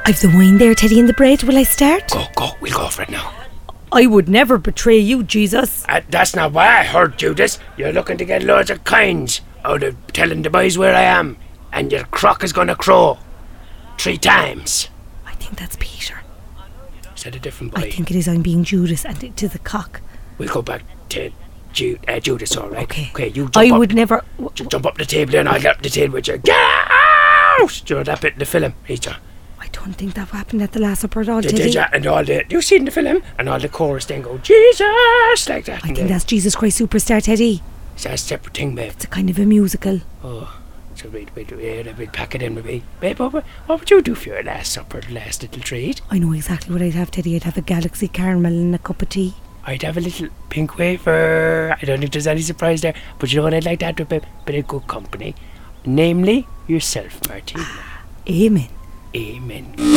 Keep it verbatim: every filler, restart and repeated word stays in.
I've the wine there, Teddy, and the bread. Will I start? Go, go, we'll go for it now. I would never betray you, Jesus. Uh, that's not why I heard, Judas. You're looking to get loads of coins out of telling the boys where I am. And your crock is going to crow. Three times. I think that's Peter. Is that a different boy? I think it is. I'm being Judas and it is a cock. We'll go back to Ju- uh, Judas, all right? Okay. Okay, you jump I up. would never... J- jump up the table and I'll get up the table with you. Get out! Do you know that bit in the film, Peter? I don't think that happened at the Last Supper at all, Did, did did it? ya? And all the... You seen the film? And all the chorus then go, Jesus! Like that. I think that's Jesus Christ Superstar, Teddy. Is that a separate thing, babe? It's a kind of a musical. Oh, so we'd, we'd, we'd, we'd pack it in, maybe. Babe, what, would- what would you do for your last supper, last little treat? I know exactly what I'd have, Teddy. I'd have a Galaxy caramel and a cup of tea. I'd have a little pink wafer. I don't think there's any surprise there. But you know what I'd like to have to be? Bit of good company. Namely, yourself, Martina. Amen. Amen.